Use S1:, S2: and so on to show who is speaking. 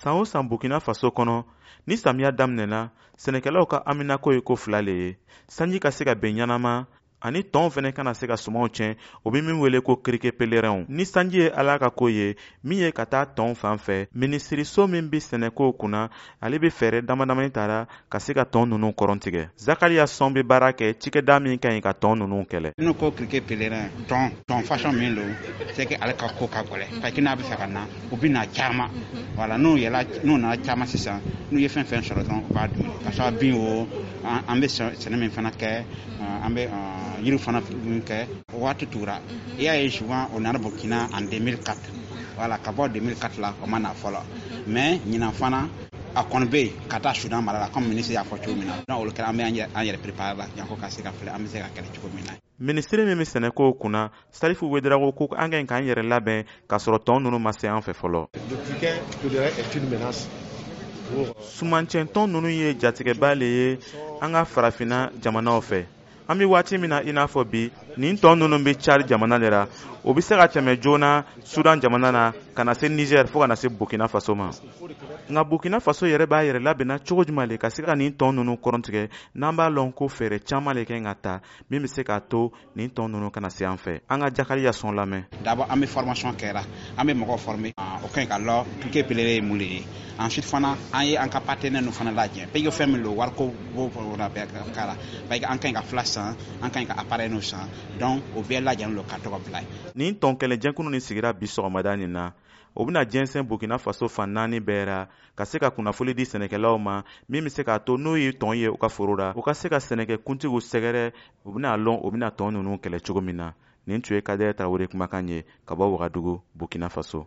S1: San o san Burkina Faso kɔnɔ ni samiya daminɛna sɛnɛkɛlaw ka aminako ye ko fila le ye: sanji ka se ka bɛn ɲanama ani tɔnw fɛnɛ kana se ka sumanw tiɲɛ, o bɛ min wele ko kirike pelerɛnw. Ni sanji ye ala ka ko ye min ye ka taa tɔnw fan fɛ, minisiriso min bɛ sɛnɛkow kunna ale bɛ fɛɛrɛ damadamani tara ka se ka tɔn ninnu kɔrɔntigɛ. Zakariya Sɔn bɛ baara kɛ cikɛda min ka ɲi ka tɔn ninnu kɛlɛ.
S2: N'u ko kirike pelerɛn tɔn fasɔn min don c'est que ale ka ko ka gɛlɛn parce que n'a bɛ fɛ ka na u bɛ na caman voilà n'u nana caman sisan n'u ye fɛn sɔrɔ dɔrɔn u b'a dun ka sɔrɔ bin o an bɛ sɛnɛ min fana kɛ an bɛ yiri fana kɛ waati tugura i y'a ye souvent o nana Burkina en 2004 voilà ka bɔ 2004 la o ma na fɔlɔ mais ɲinan fana a kɔni bɛ yen ka taa Sudan mara la comme ministre y'a fɔ cogo min na donc olu kɛra an bɛ an yɛrɛ préparer la yanko ka se ka filɛ an bɛ se ka kɛlɛ cogo min na.
S1: Minisiri min bɛ sɛnɛkow kunna Salifu Wederawo ko an ka ɲi k'an yɛrɛ labɛn k'a sɔrɔ tɔn ninnu ma se an fɛ fɔlɔ. Sumancɛn tɔn ninnu ye jatigɛba le ye an ka farafinna jamanaw fɛ. An bɛ waati min na i n'a fɔ bi nin tɔn ninnu bɛ Cari jamana de la, o bɛ se ka tɛmɛ joona Sudan jamana na ka na se Niger fo ka na se Burkina Faso ma. Nka Burkina Faso yɛrɛ b'a yɛrɛ labɛnna cogo jumɛn le ka se ka nin tɔn ninnu kɔrɔntigɛ n'an b'a lɔn ko fɛɛrɛ caman le kɛ ka ta min bɛ se k'a to nin tɔn ninnu kana se an fɛ. An ka Zakariya Sɔn lamɛn.
S2: D'abord an bɛ formation kɛra an bɛ mɔgɔw former o ka ɲi ka lɔ kirike pelerɛn ye mun de ye. Ensuite fana an ye an ka partenaire fana lajɛ parce que fɛn min don wariko b'o bɛɛ k'a la parce que an ka ɲi ka fila san an ka ɲi ka appareil n'o san donc o bɛɛ lajɛlen don ka tɔgɔ bila ye.
S1: Nin tɔn kɛlɛjɛkulu nin sigira bi sɔgɔmada nin na o bɛna jɛnsɛn Burkina Faso fan 4 bɛɛ ra ka se ka kunnafoli di sɛnɛkɛlaw ma min bɛ se k'a to n'o ye tɔn ye u ka foro la u ka se ka sɛnɛkɛ kuntigiw sɛgɛrɛ u bɛna lɔn u bɛna tɔn ninnu kɛlɛ cogo min na. Nin tun ye Kadɛrɛ Tarawele kumakan ye ka bɔ Wagadugu, Burkina Faso.